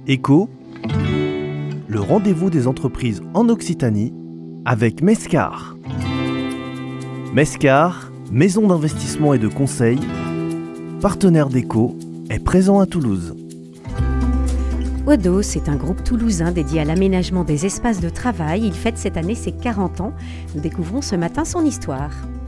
Éco, le rendez-vous des entreprises en Occitanie avec Mescar. Mescar, maison d'investissement et de conseil, partenaire d'Éco, est présent à Toulouse. Odos est un groupe toulousain dédié à l'aménagement des espaces de travail. Il fête cette année ses 40 ans. Nous découvrons ce matin son histoire.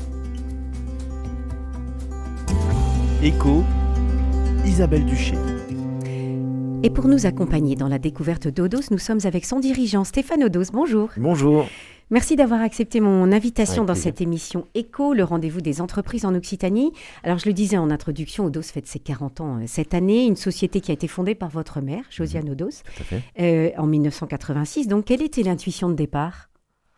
Éco, Isabelle Duché. Et pour nous accompagner dans la découverte d'Odos, nous sommes avec son dirigeant Stéphane Odos. Bonjour. Bonjour. Merci d'avoir accepté mon invitation Avec dans plaisir. cette émission Éco, le rendez-vous des entreprises en Occitanie. Alors je le disais en introduction, Odos fête ses 40 ans cette année, une société qui a été fondée par votre mère, Josiane Odos, Tout à fait. en 1986. Donc quelle était l'intuition de départ ?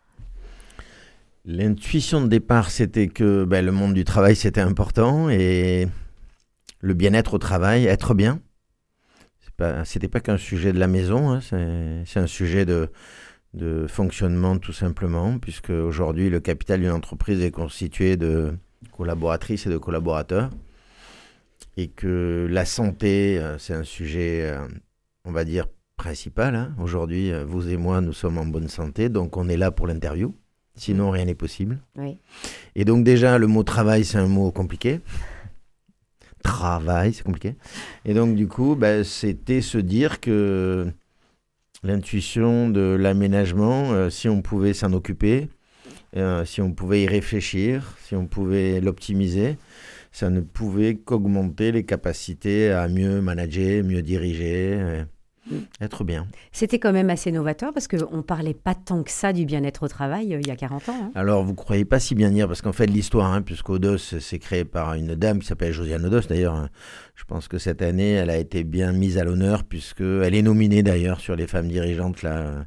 L'intuition de départ, c'était que le monde du travail, c'était important et le bien-être au travail, être bien. C'était pas qu'un sujet de la maison, hein, c'est un sujet de fonctionnement tout simplement, puisque aujourd'hui, le capital d'une entreprise est constitué de collaboratrices et de collaborateurs et que la santé, c'est un sujet, on va dire, principal. Hein. Aujourd'hui, vous et moi, nous sommes en bonne santé, donc on est là pour l'interview. Sinon, rien n'est possible. Oui. Et donc déjà, le mot travail, c'est un mot compliqué. Travail, c'est compliqué. Et donc du coup, c'était se dire que l'intuition de l'aménagement, si on pouvait s'en occuper, si on pouvait y réfléchir, si on pouvait l'optimiser, ça ne pouvait qu'augmenter les capacités à mieux manager, mieux diriger, être bien. C'était quand même assez novateur parce qu'on ne parlait pas tant que ça du bien-être au travail il y a 40 ans. Hein. Alors, vous ne croyez pas si bien dire, parce qu'en fait, l'histoire, puisqu'Odos, c'est créé par une dame qui s'appelle Josiane Odos. D'ailleurs, je pense que cette année, elle a été bien mise à l'honneur, puisqu'elle est nominée d'ailleurs sur les femmes dirigeantes là,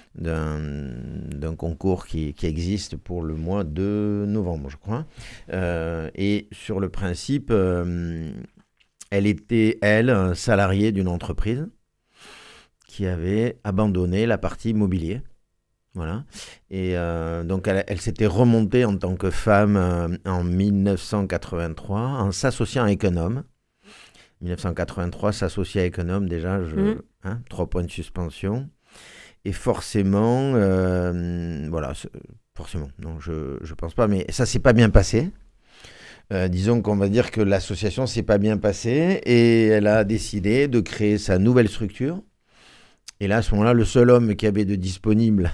d'un concours qui existe pour le mois de novembre, je crois. Et sur le principe, elle était, salariée d'une entreprise qui avait abandonné la partie immobilier. Voilà. Et donc, elle s'était remontée en tant que femme en 1983 en s'associant avec un homme. 1983, s'associer avec un homme, déjà, 3 points de suspension. Et forcément, forcément, non, je pense pas, mais ça s'est pas bien passé. Disons qu'on va dire que l'association s'est pas bien passée et elle a décidé de créer sa nouvelle structure. Et là, à ce moment-là, le seul homme qui avait de disponible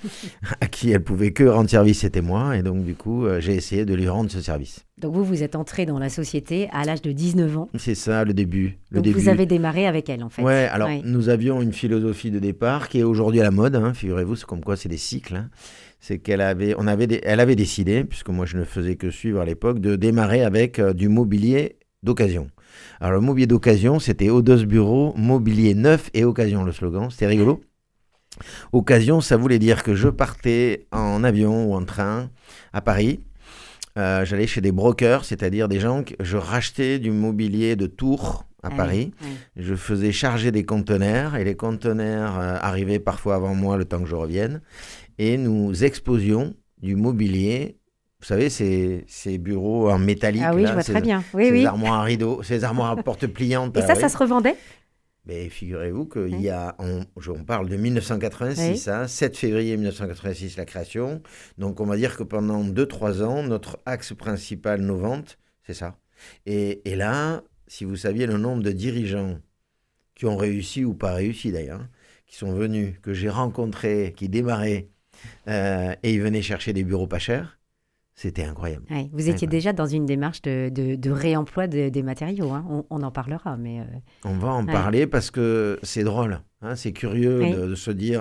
à qui elle pouvait que rendre service, c'était moi. Et donc, du coup, j'ai essayé de lui rendre ce service. Donc vous êtes entré dans la société à l'âge de 19 ans. C'est ça, le début. Donc vous avez démarré avec elle, en fait. Ouais, alors nous avions une philosophie de départ qui est aujourd'hui à la mode. Figurez-vous, c'est comme quoi c'est des cycles. C'est qu'elle avait, elle avait décidé, puisque moi je ne faisais que suivre à l'époque, de démarrer avec du mobilier d'occasion. Alors le mobilier d'occasion, c'était Odos Bureau, mobilier neuf et occasion, le slogan. C'était rigolo. Occasion, ça voulait dire que je partais en avion ou en train à Paris. J'allais chez des brokers, c'est-à-dire des gens que je rachetais du mobilier de Tours à Paris. Oui. Je faisais charger des conteneurs et les conteneurs arrivaient parfois avant moi le temps que je revienne. Et nous exposions du mobilier. Vous savez, ces bureaux en métallique. Ah oui, là, je vois très bien. Ces armoires à rideaux, ces armoires à porte pliantes. Et ça se revendait ? Mais figurez-vous qu'il y a, on parle de 1986, 7 février 1986, la création. Donc, on va dire que pendant 2-3 ans, notre axe principal, nos ventes, c'est ça. Et là, si vous saviez le nombre de dirigeants qui ont réussi ou pas réussi d'ailleurs, qui sont venus, que j'ai rencontrés, qui démarraient, et ils venaient chercher des bureaux pas chers, c'était incroyable. Ouais, vous étiez déjà dans une démarche de réemploi des matériaux. On en parlera. Mais on va en parler parce que c'est drôle. C'est curieux de se dire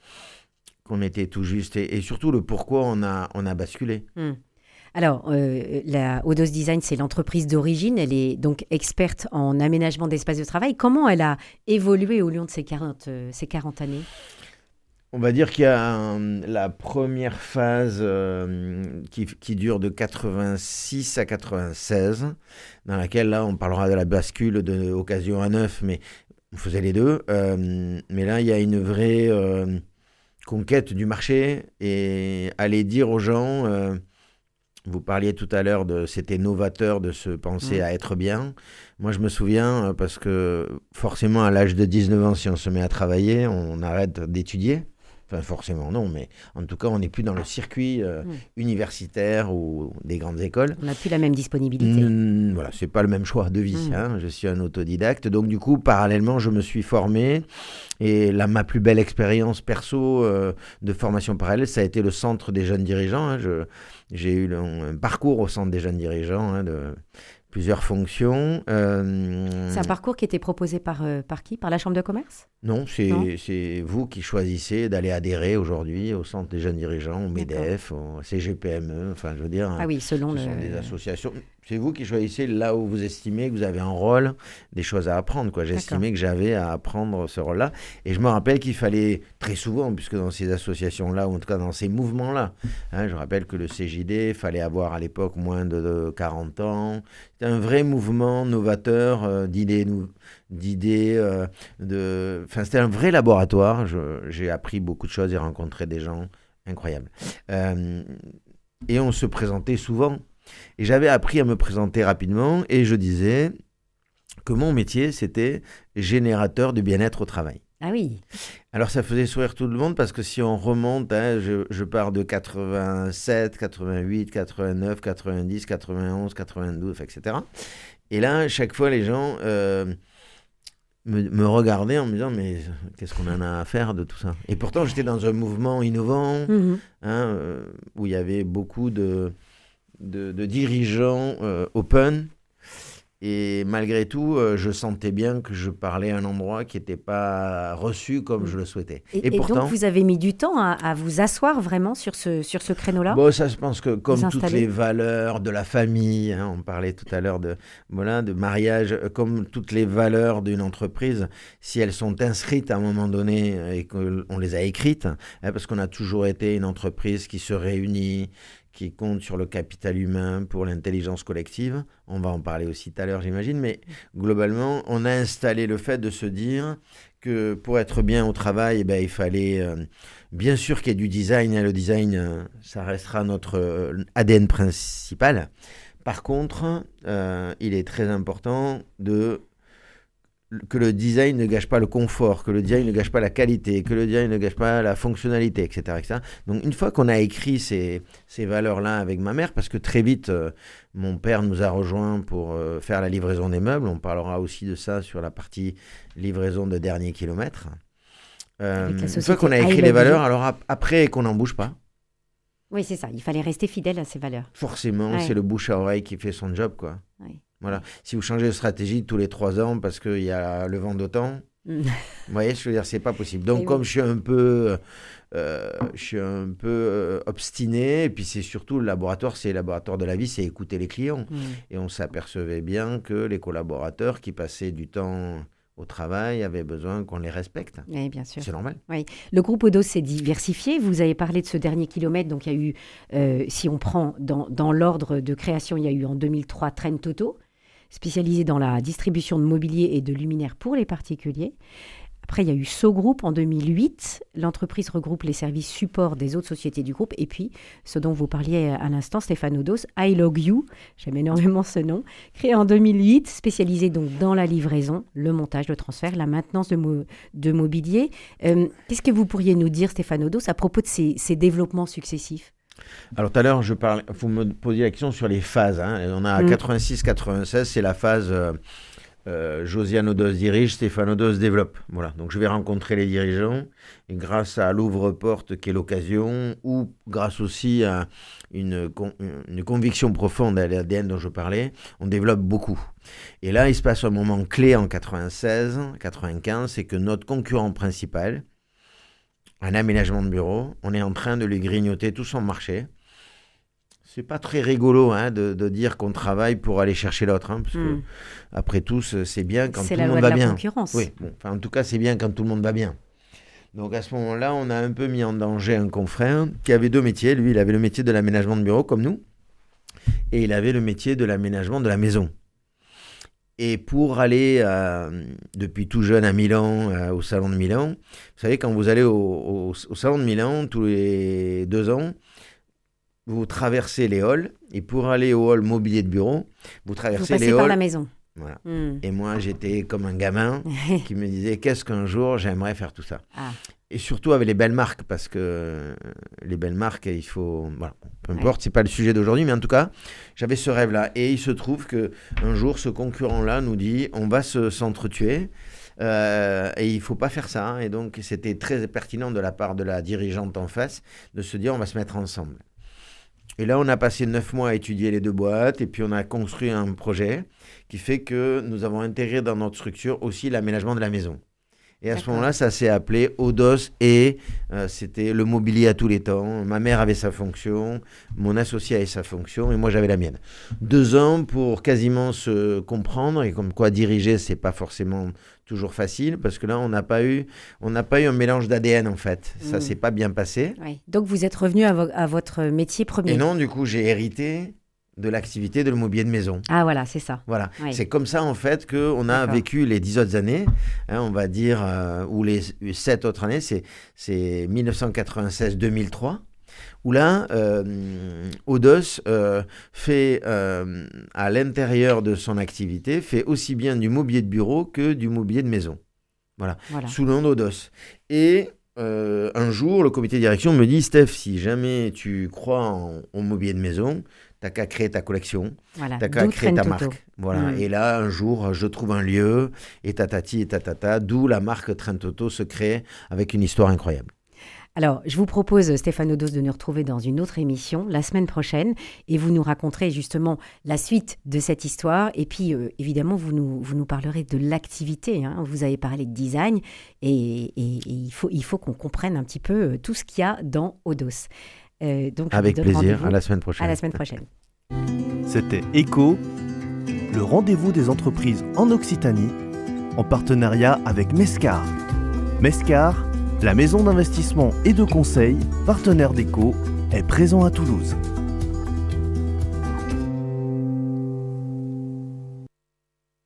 qu'on était tout juste. Et surtout le pourquoi on a basculé. Alors, la Odos Design, c'est l'entreprise d'origine. Elle est donc experte en aménagement d'espaces de travail. Comment elle a évolué au long de ces 40 années ? On va dire qu'il y a la première phase qui dure de 86 à 96, dans laquelle, là, on parlera de la bascule de occasion à neuf, mais on faisait les deux. Mais là, il y a une vraie conquête du marché et aller dire aux gens, Vous parliez tout à l'heure c'était novateur de se penser à être bien. Moi, je me souviens, parce que forcément, à l'âge de 19 ans, si on se met à travailler, on arrête d'étudier. Enfin, forcément, non, mais en tout cas, on n'est plus dans le circuit universitaire ou des grandes écoles. On n'a plus la même disponibilité. Voilà, c'est pas le même choix de vie. Hein. Je suis un autodidacte. Donc, du coup, parallèlement, je me suis formé. Et là, ma plus belle expérience perso de formation parallèle, ça a été le Centre des jeunes dirigeants. Hein. J'ai eu un parcours au Centre des jeunes dirigeants de plusieurs fonctions. C'est un parcours qui était proposé par qui? Par la Chambre de commerce? Non, c'est vous qui choisissez d'aller adhérer aujourd'hui au Centre des jeunes dirigeants, au MEDEF, au CGPME, enfin je veux dire, oui, selon sont des associations. C'est vous qui choisissez là où vous estimez que vous avez un rôle, des choses à apprendre. J'estimais que j'avais à apprendre ce rôle-là. Et je me rappelle qu'il fallait très souvent, puisque dans ces associations-là, ou en tout cas dans ces mouvements-là, hein, je rappelle que le CJD, il fallait avoir à l'époque moins de 40 ans. C'était un vrai mouvement novateur d'idées. C'était un vrai laboratoire. J'ai appris beaucoup de choses et rencontré des gens incroyables. Et on se présentait souvent. Et j'avais appris à me présenter rapidement et je disais que mon métier, c'était générateur de bien-être au travail. Ah oui. Alors ça faisait sourire tout le monde parce que si on remonte, hein, je pars de 87, 88, 89, 90, 91, 92, etc. Et là, chaque fois, les gens me regardaient en me disant mais qu'est-ce qu'on en a à faire de tout ça? Et pourtant, j'étais dans un mouvement innovant où il y avait beaucoup de dirigeants open. Et malgré tout, je sentais bien que je parlais à un endroit qui n'était pas reçu comme je le souhaitais. Et pourtant, donc, vous avez mis du temps à vous asseoir vraiment sur ce créneau-là? Bon, ça, je pense que comme toutes les valeurs de la famille, hein, on parlait tout à l'heure de mariage, comme toutes les valeurs d'une entreprise, si elles sont inscrites à un moment donné et qu'on les a écrites, hein, parce qu'on a toujours été une entreprise qui se réunit, qui compte sur le capital humain pour l'intelligence collective. On va en parler aussi tout à l'heure, j'imagine. Mais globalement, on a installé le fait de se dire que pour être bien au travail, il fallait bien sûr qu'il y ait du design. Le design, ça restera notre ADN principal. Par contre, il est très important que le design ne gâche pas le confort, que le design ne gâche pas la qualité, que le design ne gâche pas la fonctionnalité, etc. etc. Donc une fois qu'on a écrit ces valeurs-là avec ma mère, parce que très vite, mon père nous a rejoints pour faire la livraison des meubles, on parlera aussi de ça sur la partie livraison de dernier kilomètre. Une fois qu'on a écrit les valeurs, alors après qu'on n'en bouge pas. Oui, c'est ça, il fallait rester fidèle à ces valeurs. Forcément, c'est le bouche à oreille qui fait son job, quoi. Oui. Voilà. Si vous changez de stratégie tous les 3 ans parce qu'il y a le vent d'automne, vous voyez, je veux dire, c'est pas possible. Donc, comme je suis un peu obstiné, et puis c'est surtout le laboratoire de la vie, c'est écouter les clients. Et on s'apercevait bien que les collaborateurs qui passaient du temps au travail avaient besoin qu'on les respecte. Oui, bien sûr. C'est normal. Oui. Le groupe Odos s'est diversifié. Vous avez parlé de ce dernier kilomètre. Donc, il y a eu, si on prend dans l'ordre de création, il y a eu en 2003 Trend Auto, spécialisé dans la distribution de mobilier et de luminaires pour les particuliers. Après, il y a eu So Group en 2008. L'entreprise regroupe les services support des autres sociétés du groupe. Et puis, ce dont vous parliez à l'instant, Stéphane Odos, iLogYou, j'aime énormément ce nom, créé en 2008, spécialisé donc dans la livraison, le montage, le transfert, la maintenance de mobilier. Qu'est-ce que vous pourriez nous dire, Stéphane Odos, à propos de ces développements successifs? Alors tout à l'heure, vous me posiez la question sur les phases. Hein. On a 86-96, c'est la phase Josiane Odos dirige, Stéphane Odos développe. Voilà. Donc je vais rencontrer les dirigeants et grâce à l'ouvre-porte qui est l'occasion ou grâce aussi à une conviction profonde à l'ADN dont je parlais, on développe beaucoup. Et là, il se passe un moment clé en 96-95, c'est que notre concurrent principal, un aménagement de bureau, on est en train de lui grignoter tout son marché. C'est pas très rigolo de dire qu'on travaille pour aller chercher l'autre, hein, parce que après tout, c'est bien quand tout le monde va bien. C'est la loi de la concurrence. Oui, en tout cas, c'est bien quand tout le monde va bien. Donc à ce moment-là, on a un peu mis en danger un confrère qui avait 2 métiers. Lui, il avait le métier de l'aménagement de bureau comme nous, et il avait le métier de l'aménagement de la maison. Et pour aller, depuis tout jeune à Milan, au Salon de Milan, vous savez, quand vous allez au Salon de Milan, tous les 2 ans, vous traversez les halls, et pour aller au hall mobilier de bureau, vous traversez les halls. Vous passez par la maison. Voilà. Et moi, j'étais comme un gamin qui me disait qu'est-ce qu'un jour j'aimerais faire tout ça. Et surtout avec les belles marques, parce que les belles marques, il faut... Voilà. Peu importe, c'est pas le sujet d'aujourd'hui, mais en tout cas, j'avais ce rêve-là. Et il se trouve qu'un jour, ce concurrent-là nous dit on va s'entretuer. Et il ne faut pas faire ça. Et donc, c'était très pertinent de la part de la dirigeante en face de se dire on va se mettre ensemble. Et là, on a passé 9 mois à étudier les 2 boîtes et puis on a construit un projet qui fait que nous avons intégré dans notre structure aussi l'aménagement de la maison. Et à ce moment-là, ça s'est appelé Odos et c'était le mobilier à tous les temps. Ma mère avait sa fonction, mon associé avait sa fonction et moi j'avais la mienne. 2 ans pour quasiment se comprendre et comme quoi diriger, c'est pas forcément toujours facile parce que là, on n'a pas eu un mélange d'ADN en fait. Ça s'est pas bien passé. Oui. Donc vous êtes revenu à votre métier premier. Et non, du coup, j'ai hérité de l'activité de le mobilier de maison. Ah voilà, c'est ça. Voilà, c'est comme ça en fait qu'on a vécu les 10 autres années, on va dire, ou les 7 autres années, c'est 1996-2003, où là, Odos fait, à l'intérieur de son activité, fait aussi bien du mobilier de bureau que du mobilier de maison. Voilà. Sous le nom d'Odos. Et un jour, le comité de direction me dit, Steph, si jamais tu crois au mobilier de maison, t'as qu'à créer ta collection, t'as qu'à créer ta marque. Voilà. Et là, un jour, je trouve un lieu, et tatati et tatata, d'où la marque Trentoto se crée avec une histoire incroyable. Alors, je vous propose, Stéphane Odos, de nous retrouver dans une autre émission la semaine prochaine et vous nous raconterez justement la suite de cette histoire. Et puis, évidemment, vous nous parlerez de l'activité. Vous avez parlé de design et il faut qu'on comprenne un petit peu tout ce qu'il y a dans Odos. Donc, avec plaisir, à la semaine prochaine. À la semaine prochaine. C'était ECHO, le rendez-vous des entreprises en Occitanie, en partenariat avec Mescar. Mescar, la maison d'investissement et de conseil, partenaire d'ECHO, est présent à Toulouse.